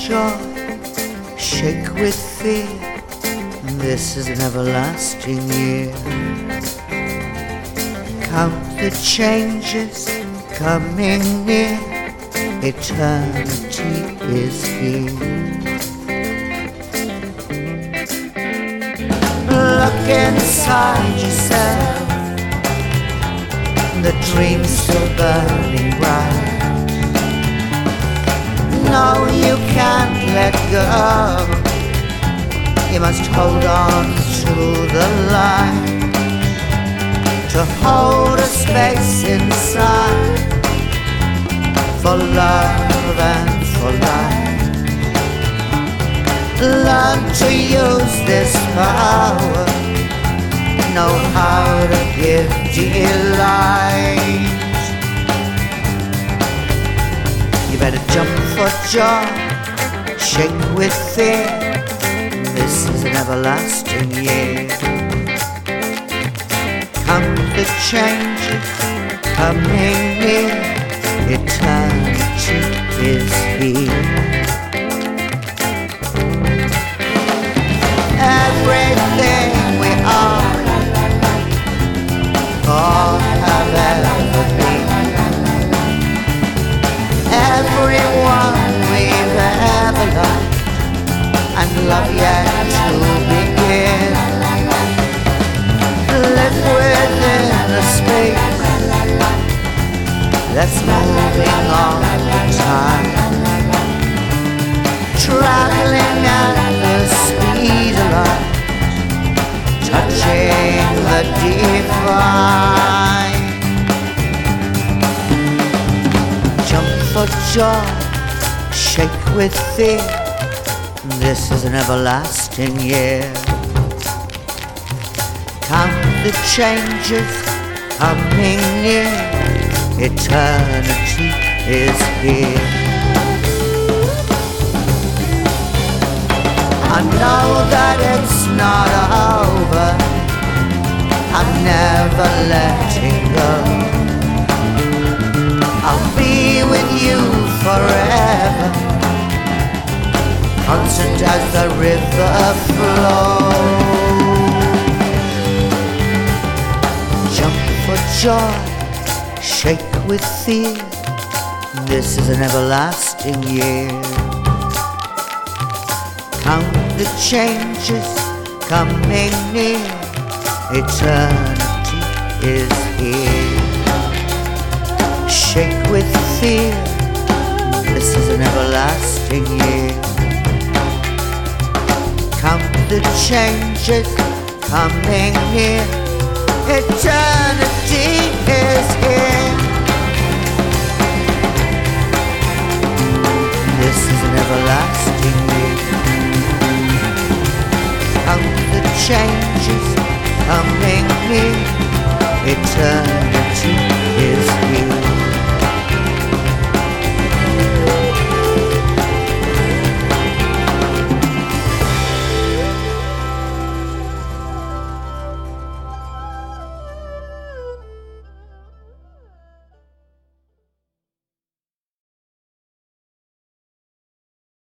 joy, shake with fear. This is an everlasting year. Count the changes coming near. Eternity is here. Look inside yourself. The dream's still burning bright. No, you can't let go. You must hold on to the light. To hold a space inside for love and for life. Learn to use this power. Know how to give delight. You better jump for joy, shake with fear. This is an everlasting year. Count the changes coming near. Eternity is here. Everything we are, all have ever been, everyone we've ever loved, and love yet to begin. Live within a space that's moving all the time, traveling at the speed of light, touching the divine. Jump for joy, shake with fear. This is an everlasting year. Count the changes coming near. Eternity is here. I know that it's not over. I'm never letting go. I'll be with you forever, constant as the river flows. Jump for joy, shake with fear. This is an everlasting year. Count the changes coming near. Eternity is here. Shake with fear. This is an everlasting year. Count the changes coming near. Eternity is here. This is an everlasting year. Count the changes coming near. Eternity